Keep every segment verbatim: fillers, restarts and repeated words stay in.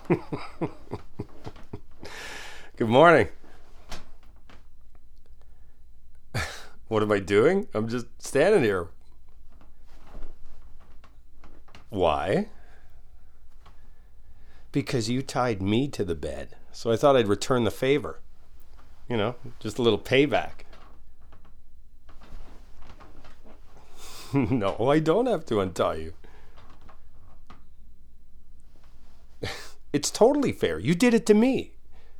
Good morning. What am I doing? I'm just standing here. Why? Because you tied me to the bed. So I thought I'd return the favor. You know, just a little payback. No, I don't have to untie you. It's totally fair. You did it to me.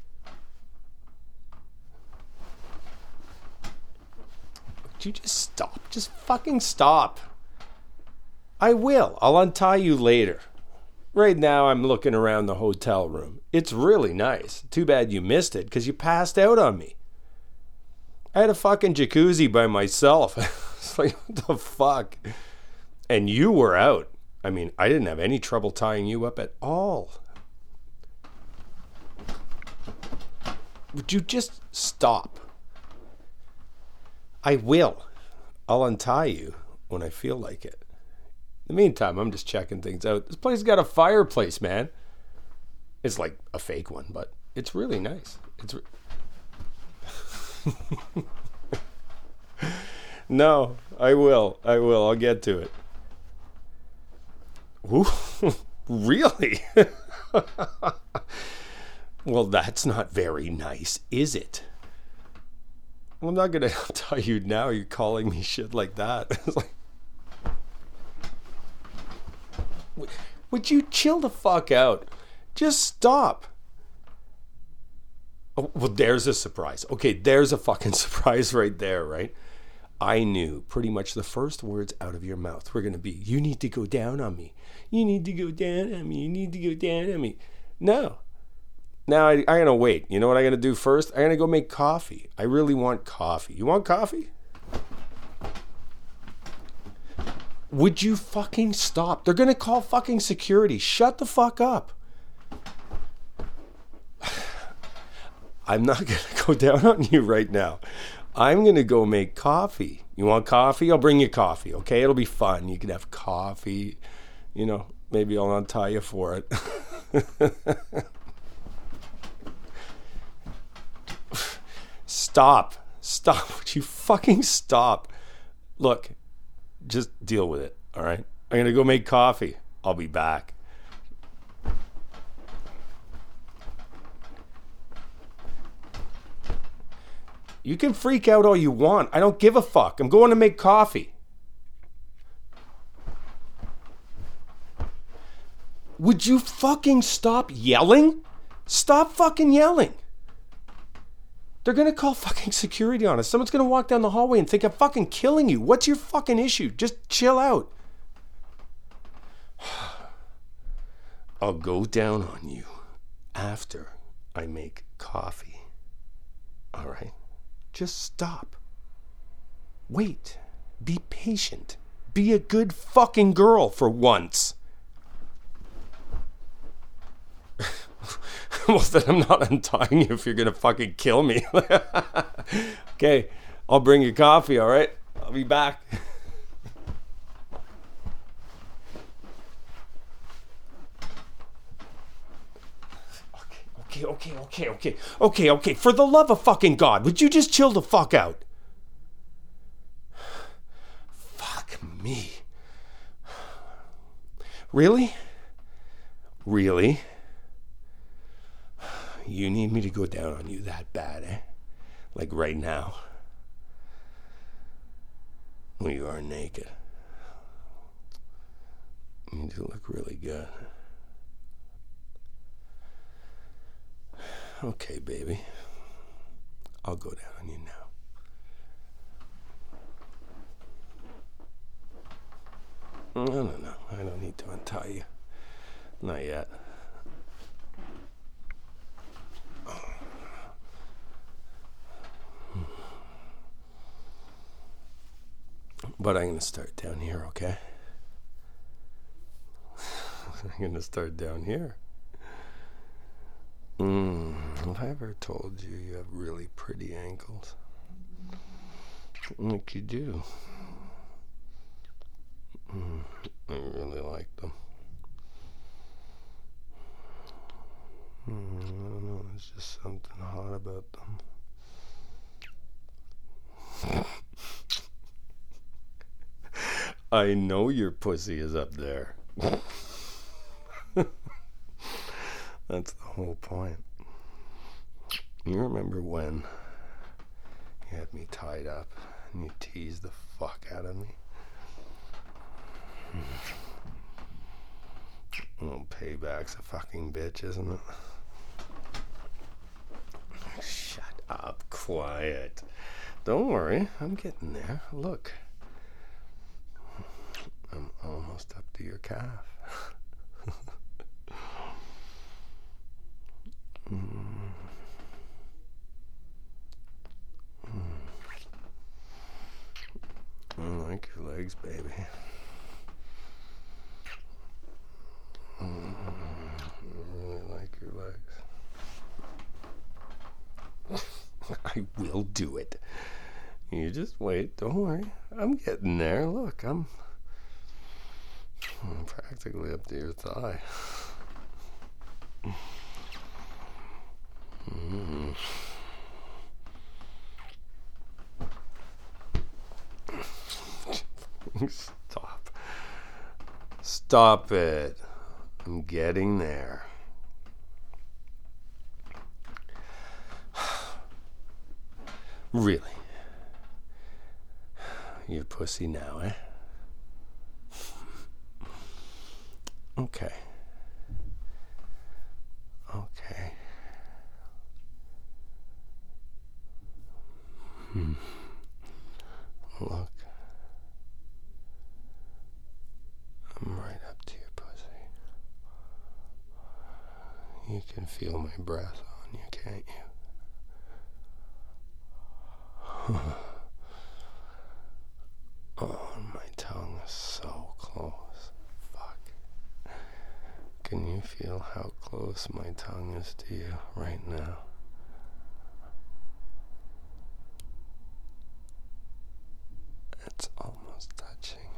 Would you just stop? Just fucking stop. I will. I'll untie you later. Right now I'm looking around the hotel room. It's really nice. Too bad you missed it because you passed out on me. I had a fucking jacuzzi by myself. It's like, what the fuck? And you were out. I mean, I didn't have any trouble tying you up at all. Would you just stop? I will. I'll untie you when I feel like it. In the meantime, I'm just checking things out. This place has got a fireplace, man. It's like a fake one, but it's really nice. It's re- No, I will. I will. I'll get to it. Ooh, really? Well, that's not very nice, is it? Well, I'm not going to tell you now. You're calling me shit like that. It's like, would you chill the fuck out? Just stop. Oh, well, there's a surprise. Okay, there's a fucking surprise right there, right? I knew pretty much the first words out of your mouth were going to be, you need to go down on me. You need to go down on me. You need to go down on me. No. Now, I, I'm going to wait. You know what I'm going to do first? I'm going to go make coffee. I really want coffee. You want coffee? Would you fucking stop? They're going to call fucking security. Shut the fuck up. I'm not going to go down on you right now. I'm going to go make coffee. You want coffee? I'll bring you coffee, okay? It'll be fun. You can have coffee. You know, maybe I'll untie you for it. Stop. Stop. Would you fucking stop? Look, just deal with it, all right? I'm going to go make coffee. I'll be back. You can freak out all you want. I don't give a fuck. I'm going to make coffee. Would you fucking stop yelling? Stop fucking yelling. They're going to call fucking security on us. Someone's going to walk down the hallway and think I'm fucking killing you. What's your fucking issue? Just chill out. I'll go down on you after I make coffee. All right? Just stop. Wait. Be patient. Be a good fucking girl for once. Well, then I'm not untying you if you're going to fucking kill me. Okay, I'll bring you coffee, all right? I'll be back. Okay, okay, okay, okay, okay, okay. For the love of fucking God, would you just chill the fuck out? Fuck me. Really? Really? You need me to go down on you that bad, eh? Like right now? Well, you are naked. You do look really good. Okay, baby. I'll go down on you now. No, no, no. I don't need to untie you. Not yet. But I'm going to start down here, okay? I'm going to start down here. Mm, have I ever told you you have really pretty ankles? Like you do. Mm, I really like them. Hmm, I don't know. There's just something hot about them. I know your pussy is up there. That's the whole point. You remember when you had me tied up and you teased the fuck out of me? Well, payback's a fucking bitch, isn't it? Shut up, quiet. Don't worry, I'm getting there. Look, I'm almost up to your calf. mm. I like your legs, baby. Mm, I really like your legs. I will do it. You just wait. Don't worry. I'm getting there. Look, I'm, I'm practically up to your thigh. Mm. Stop. Stop it. I'm getting there. Really? You're pussy now, eh? Okay. Okay. Hmm. Look. I'm right up to your pussy. You can feel my breath on you, can't you? Oh, my tongue is so close. Fuck. Can you feel how close my tongue is to you right now? It's almost touching.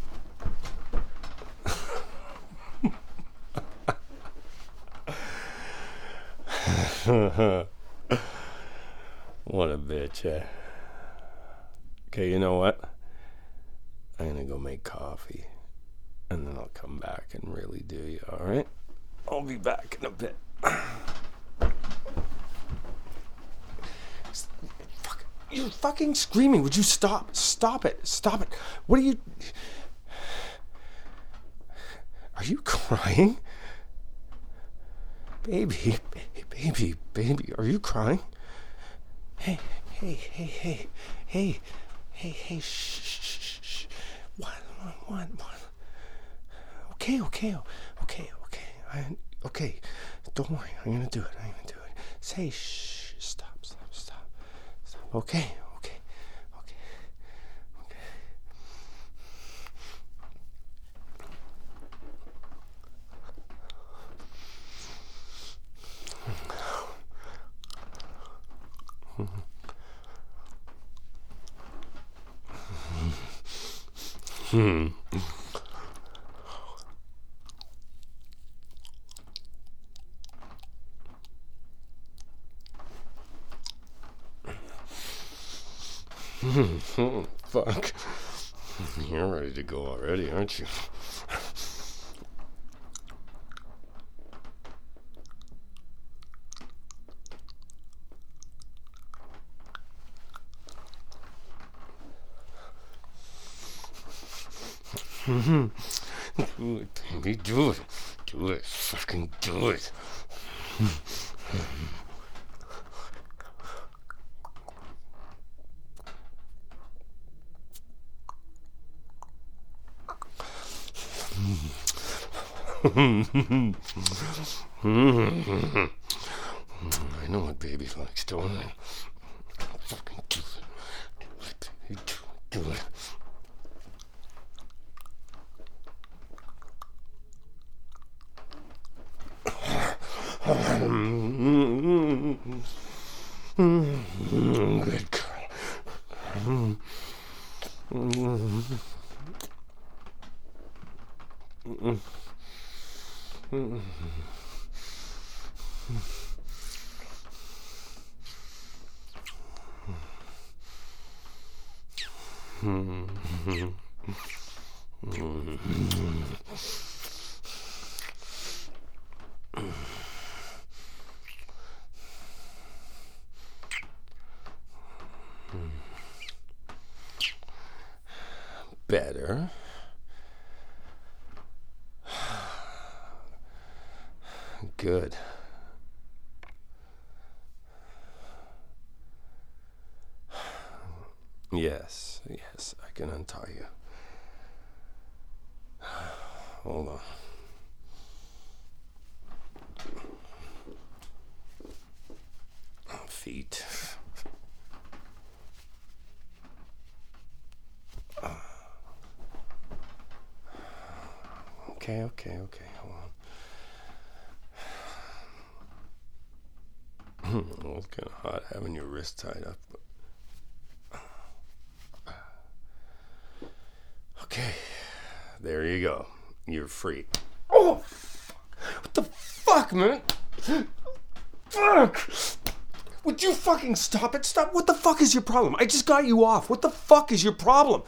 What a bitch, eh? Okay, you know what? I'm gonna go make coffee, and then I'll come back and really do you, alright? I'll be back in a bit. Fuck, you're fucking screaming. Would you stop? Stop it. Stop it. What are you... Are you crying? Baby, baby, baby, are you crying? Hey, hey, hey, hey, hey, hey, hey, shh, shh, shh, shh. What, what, what? Okay, okay, okay, okay, I, okay. Don't worry, I'm gonna do it, I'm gonna do it. Say shh, stop, stop, stop, stop. Okay, okay, okay, okay. Hmm. Oh, fuck. You're ready to go already, aren't you? Mm-hmm. Do it, baby, do it. Do it. Fucking do it. I know what baby likes, don't I? Fucking do it. Do it, baby, do it. Do it. Good girl. Better. Good. Yes, yes, I can untie you. Hold on. Feet. Okay, okay, okay, hold on. Well, it's kind of hot having your wrist tied up. Okay, there you go. You're free. Oh, fuck. What the fuck, man? Fuck! Would you fucking stop it? Stop. What the fuck is your problem? I just got you off. What the fuck is your problem?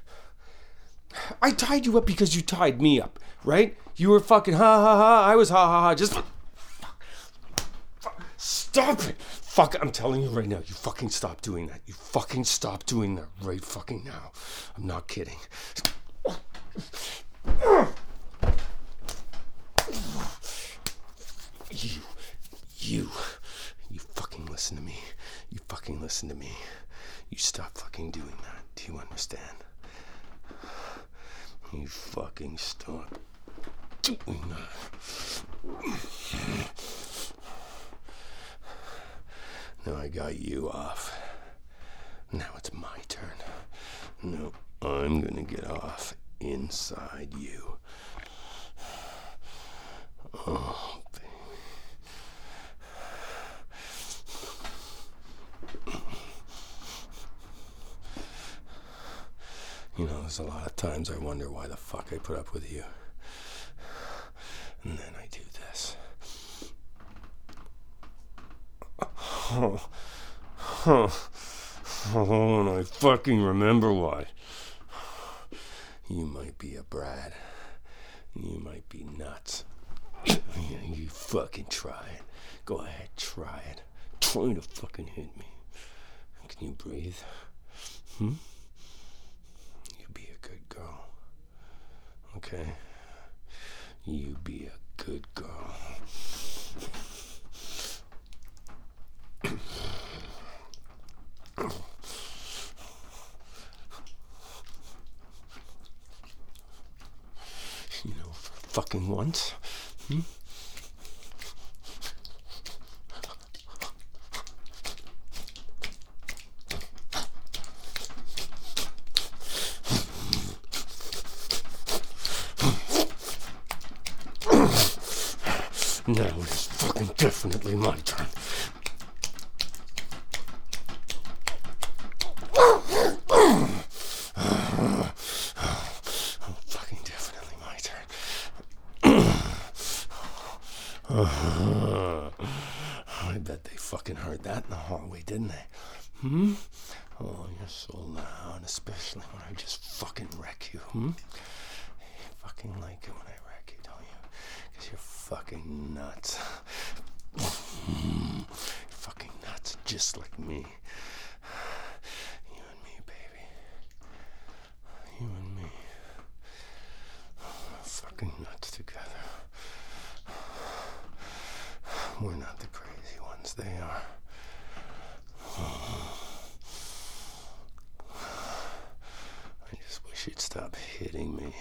I tied you up because you tied me up, right? You were fucking ha ha ha. I was ha ha ha. Just fuck. Fuck. Stop it. Fuck, I'm telling you right now, you fucking stop doing that. You fucking stop doing that right fucking now. I'm not kidding. You, you, you fucking listen to me. You fucking listen to me. You stop fucking doing that. Do you understand? You fucking stop doing that. Now I got you off. Now it's my turn. No, I'm gonna get off inside you. Oh, baby. You know, there's a lot of times I wonder why the fuck I put up with you. And then I do this. Oh, oh, oh, and I fucking remember why. You might be a brat. You might be nuts. You fucking try it. Go ahead, try it. Try to fucking hit me. Can you breathe? Hmm? You be a good girl. Okay? You be a good girl. You know, for fucking once. Hmm? Now it's fucking definitely my turn. I bet they fucking heard that in the hallway, didn't they? Hmm? Oh, you're so loud, especially when I just fucking wreck you, hmm? You fucking like it when I wreck you, don't you? Because you're fucking nuts. You're fucking nuts, just like me. You and me, baby. You and me. We're fucking nuts together. We're not the crazy ones, they are. I just wish you'd stop hitting me.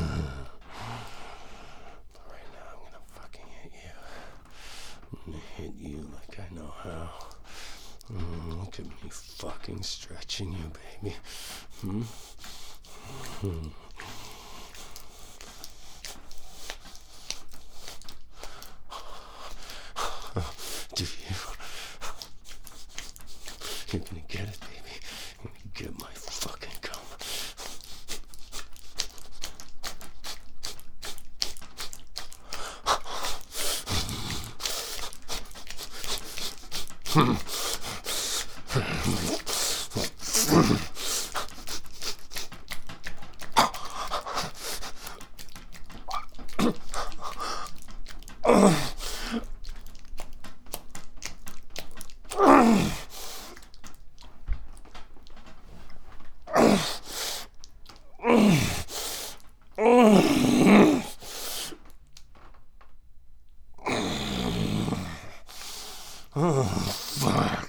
But right now I'm gonna fucking hit you. I'm gonna hit you like I know how. Mm, look at me fucking stretching you, baby. Hmm? Hmm. Do you? You're gonna get it, baby. You're gonna get my fucking cum. Oh, fuck.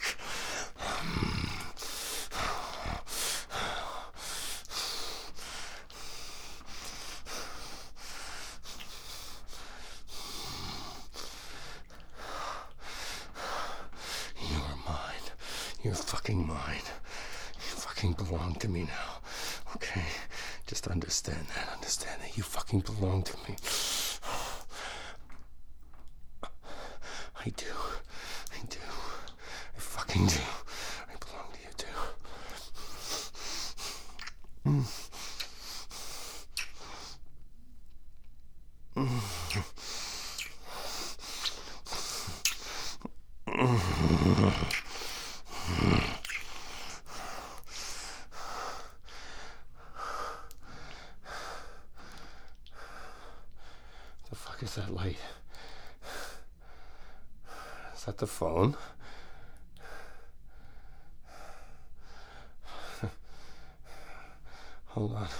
You are mine. You're fucking mine. You fucking belong to me now. Okay? Just understand that. Understand that you fucking belong to me. I do. I do. I fucking do. I belong to you too. Mm. Mm. The fuck is that light? Is that the phone? Hold on.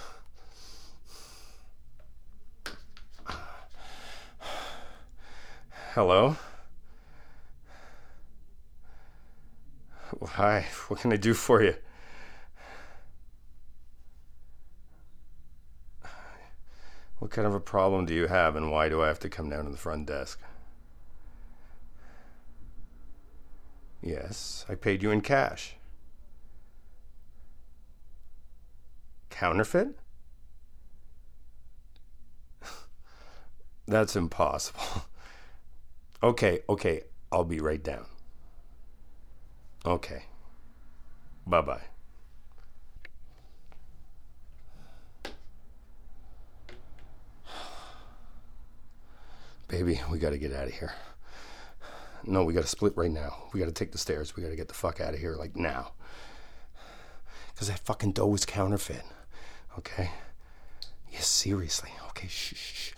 Hello? Well, hi. What can I do for you? What kind of a problem do you have, and why do I have to come down to the front desk? Yes, I paid you in cash. Counterfeit? That's impossible. Okay, okay, I'll be right down. Okay. Bye-bye. Baby, we gotta get out of here. No, we gotta split right now. We gotta take the stairs. We gotta get the fuck out of here, like, now. Because that fucking dough was counterfeit. Okay? Yes, seriously. Okay, shh, shh.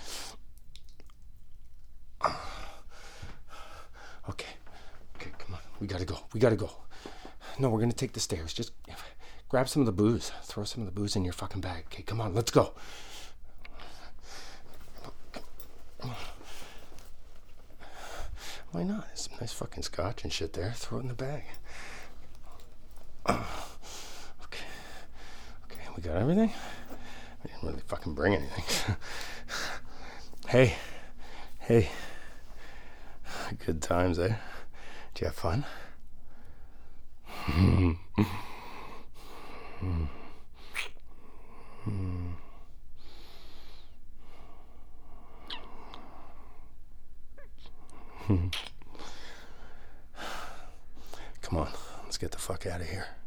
Okay. Okay, come on. We gotta go. We gotta go. No, we're gonna take the stairs. Just grab some of the booze. Throw some of the booze in your fucking bag. Okay, come on. Let's go. Why not? There's some nice fucking scotch and shit there. Throw it in the bag. Oh, okay. Okay, we got everything? We didn't really fucking bring anything. Hey. Hey. Good times, eh? Did you have fun? Come on, let's get the fuck out of here.